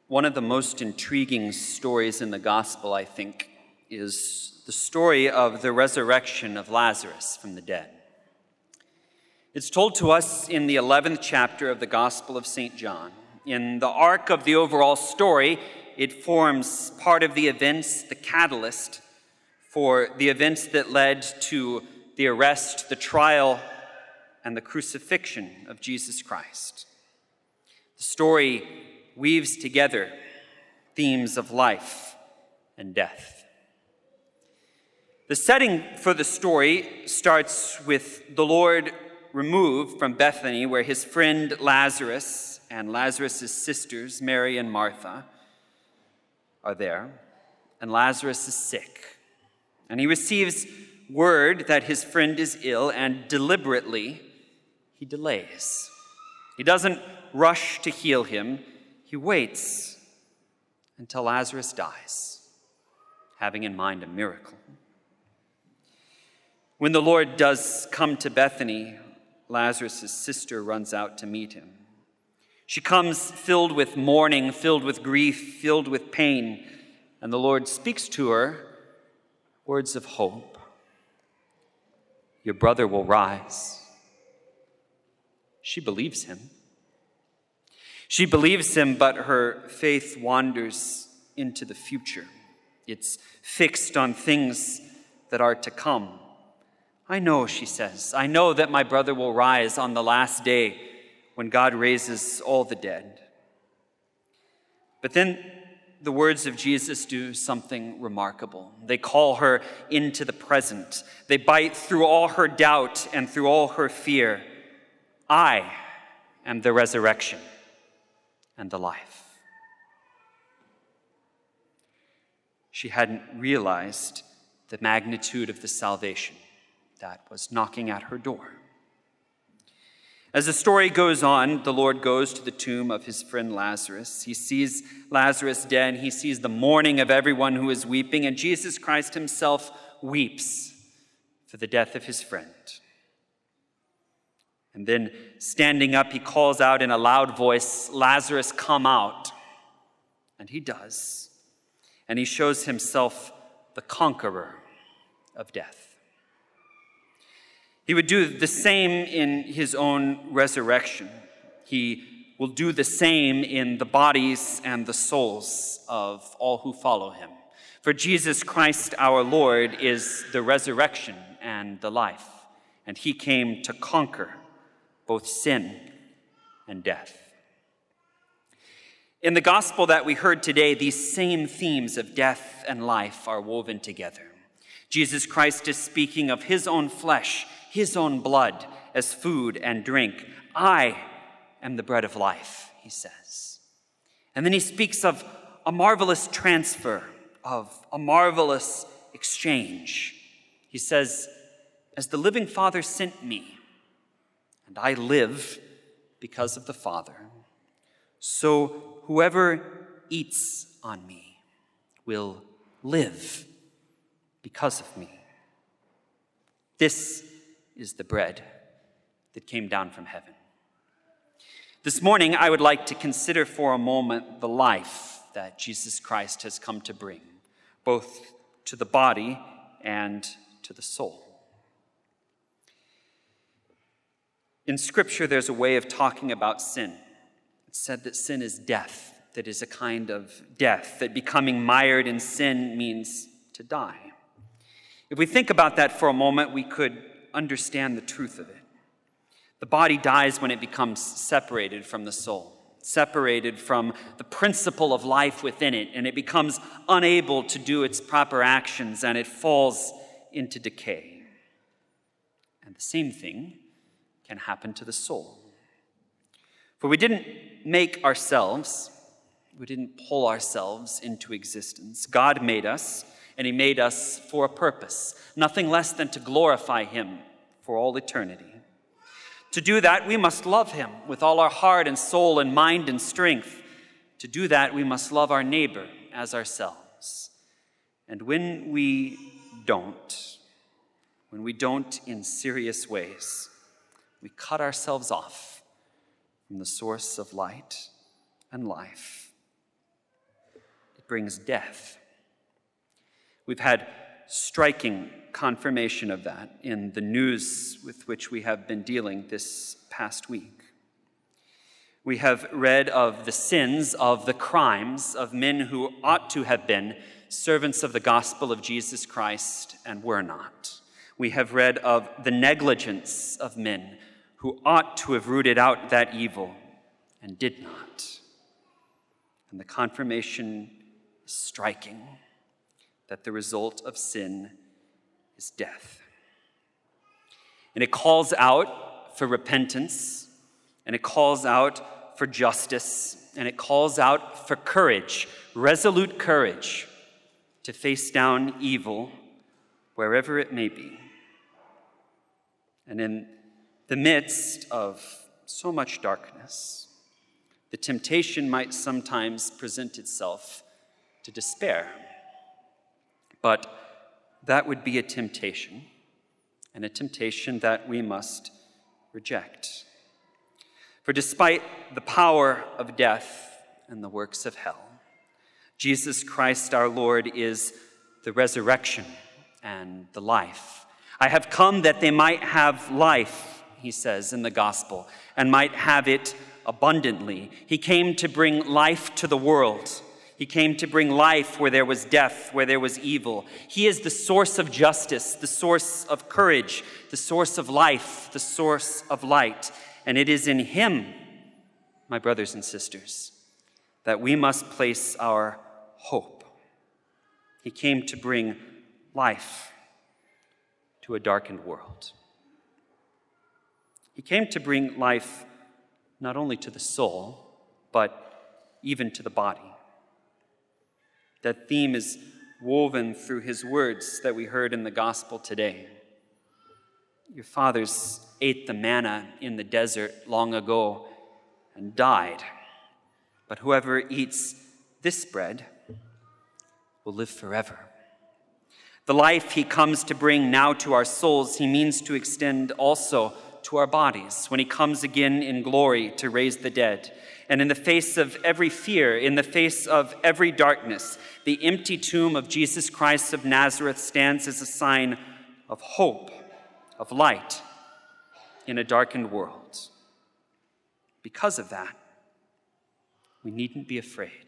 One of the most intriguing stories in the gospel, I think, is the story of the resurrection of Lazarus from the dead. It's told to us in the 11th chapter of the Gospel of St. John. In the arc of the overall story, it forms part of the events, the catalyst for the events that led to the arrest, the trial, and the crucifixion of Jesus Christ. The story weaves together themes of life and death. The setting for the story starts with the Lord removed from Bethany, where his friend Lazarus and Lazarus' sisters, Mary and Martha, are there, and Lazarus is sick. And he receives word that his friend is ill, and deliberately he delays. He doesn't rush to heal him. He waits until Lazarus dies, having in mind a miracle. When the Lord does come to Bethany, Lazarus' sister runs out to meet him. She comes filled with mourning, filled with grief, filled with pain, and the Lord speaks to her words of hope. Your brother will rise. She believes him. She believes him, but her faith wanders into the future. It's fixed on things that are to come. I know, she says, I know that my brother will rise on the last day when God raises all the dead. But then the words of Jesus do something remarkable. They call her into the present. They bite through all her doubt and through all her fear. I am the resurrection and the life. She hadn't realized the magnitude of the salvation that was knocking at her door. As the story goes on, the Lord goes to the tomb of his friend Lazarus. He sees Lazarus dead. He sees the mourning of everyone who is weeping, and Jesus Christ himself weeps for the death of his friend. And then, standing up, he calls out in a loud voice, Lazarus, come out. And he does. And he shows himself the conqueror of death. He would do the same in his own resurrection. He will do the same in the bodies and the souls of all who follow him. For Jesus Christ our Lord is the resurrection and the life, and he came to conquer both sin and death. In the gospel that we heard today, these same themes of death and life are woven together. Jesus Christ is speaking of his own flesh, his own blood as food and drink. I am the bread of life, he says. And then he speaks of a marvelous transfer, of a marvelous exchange. He says, as the living Father sent me, and I live because of the Father, so whoever eats on me will live because of me. This is the bread that came down from heaven. This morning, I would like to consider for a moment the life that Jesus Christ has come to bring, both to the body and to the soul. In Scripture, there's a way of talking about sin. It's said that sin is death, that is a kind of death, that becoming mired in sin means to die. If we think about that for a moment, we could understand the truth of it. The body dies when it becomes separated from the soul, separated from the principle of life within it, and it becomes unable to do its proper actions, and it falls into decay. And the same thing can happen to the soul. For we didn't make ourselves, we didn't pull ourselves into existence. God made us, and he made us for a purpose, nothing less than to glorify him for all eternity. To do that, we must love him with all our heart and soul and mind and strength. To do that, we must love our neighbor as ourselves. And when we don't in serious ways, we cut ourselves off from the source of light and life, it brings death. We've had striking confirmation of that in the news with which we have been dealing this past week. We have read of the sins, of the crimes of men who ought to have been servants of the gospel of Jesus Christ and were not. We have read of the negligence of men who ought to have rooted out that evil and did not. And the confirmation is striking that the result of sin is death. And it calls out for repentance, and it calls out for justice, and it calls out for courage, resolute courage, to face down evil wherever it may be. And in the midst of so much darkness, the temptation might sometimes present itself to despair. But that would be a temptation, and a temptation that we must reject. For despite the power of death and the works of hell, Jesus Christ our Lord is the resurrection and the life. I have come that they might have life, he says in the gospel, and might have it abundantly. He came to bring life to the world. He came to bring life where there was death, where there was evil. He is the source of justice, the source of courage, the source of life, the source of light. And it is in him, my brothers and sisters, that we must place our hope. He came to bring life to a darkened world. He came to bring life not only to the soul, but even to the body. That theme is woven through his words that we heard in the gospel today. Your fathers ate the manna in the desert long ago and died. But whoever eats this bread will live forever. The life he comes to bring now to our souls, he means to extend also to our bodies when he comes again in glory to raise the dead. And in the face of every fear, in the face of every darkness, the empty tomb of Jesus Christ of Nazareth stands as a sign of hope, of light in a darkened world. Because of that, we needn't be afraid.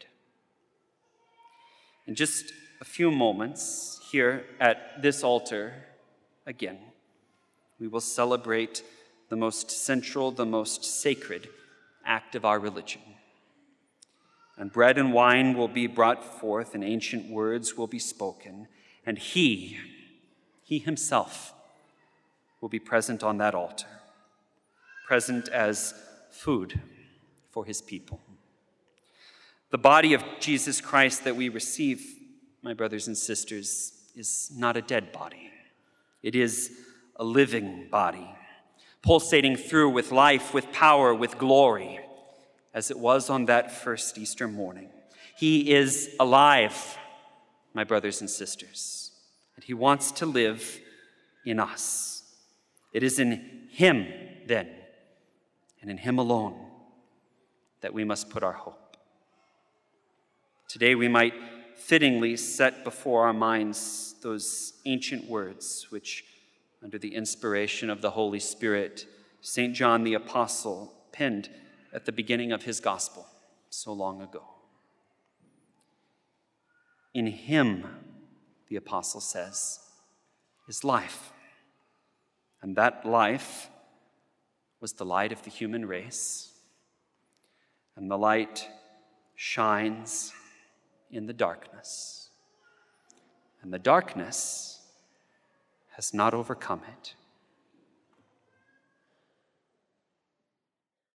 In just a few moments here at this altar, again, we will celebrate the most central, the most sacred act of our religion. And bread and wine will be brought forth, and ancient words will be spoken, and he himself will be present on that altar, present as food for his people. The body of Jesus Christ that we receive, my brothers and sisters, is not a dead body. It is a living body, pulsating through with life, with power, with glory, as it was on that first Easter morning. He is alive, my brothers and sisters, and he wants to live in us. It is in him, then, and in him alone, that we must put our hope. Today we might fittingly set before our minds those ancient words which, under the inspiration of the Holy Spirit, St. John the Apostle penned at the beginning of his gospel so long ago. In him, the apostle says, is life. And that life was the light of the human race. And the light shines in the darkness. And the darkness has not overcome it.